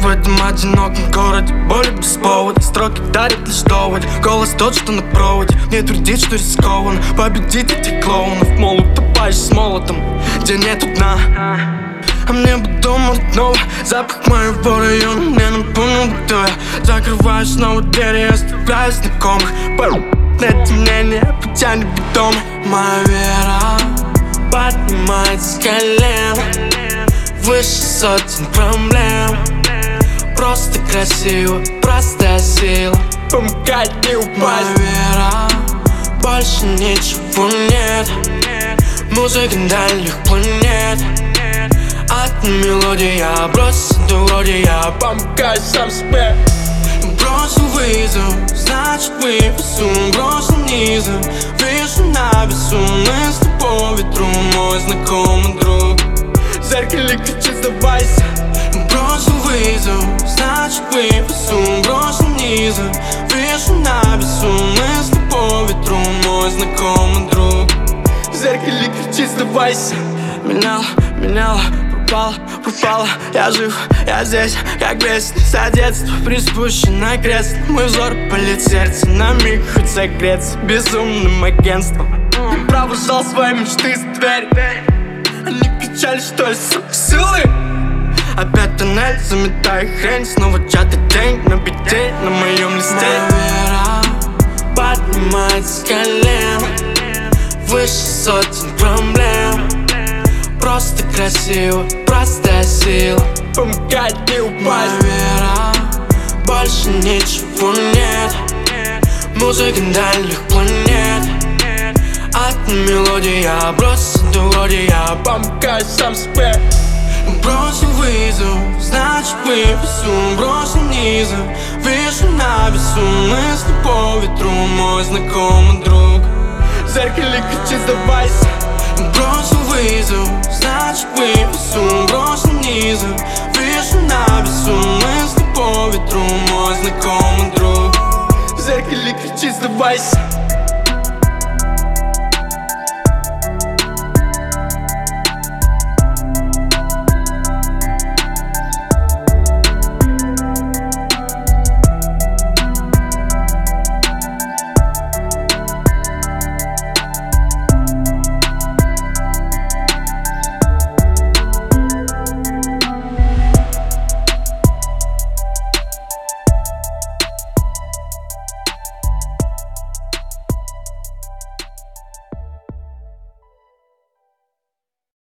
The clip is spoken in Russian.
в этом одиноком городе. Боли без повода, строки дарят лишь доводы. Голос тот, что на проводе, мне твердит, что рискованно победить этих клоунов. Мол, утопаешь с молотом, где нету дна. А мне бы дома родного, запах моего района мне напомнил, кто я. Закрываю снова двери, оставляю знакомых. На темнение потянет бетон. Моя вера поднимается с колен, выше сотен проблем. Просто красиво, простая сила помогает не упасть. Моя вера, больше ничего нет. Музыка дальних планет. Одна мелодия, я бросил дороги, я помогаю сам себе. Бросил вызов, значит выпису. Бросил низом, вижу на весу. Мы с тобой в ветру, мой знакомый друг. В зеркале кричит сдавайся. Бросил вызов, значит выпису. Бросил низом, вижу на весу. Мы с тобой в ветру, мой знакомый друг. В зеркале кричит сдавайся. Меняла, пропала, я жив, я здесь, как бесит со детства, приспущен на кресло. Мой взор полет сердце, на миг хоть согреться безумным агентством. И провожал свои мечты за дверь. Они кричали, что ли, сука, силы. Опять тоннель, заметаю хрень. Снова чат и тень на бите, на моем листе. Моя вера поднимается с колен, выше сотен проблем. Просто красиво, простая сила помогает не упасть. Моя вера, больше ничего нет. Музыка дальних планет. Одна мелодия, я бросил дороги, я помогаю сам себе. Бросил вызов, значит выпису. Бросил низом, вижу на весу. Мы с тобой в ветру, мой знакомый друг. В зеркале кричит сдавайся. Бросил вызов, значит выпису. Бросил низом, вижу на весу. Мы с тобой в ветру, мой знакомый друг. В зеркале кричит сдавайся.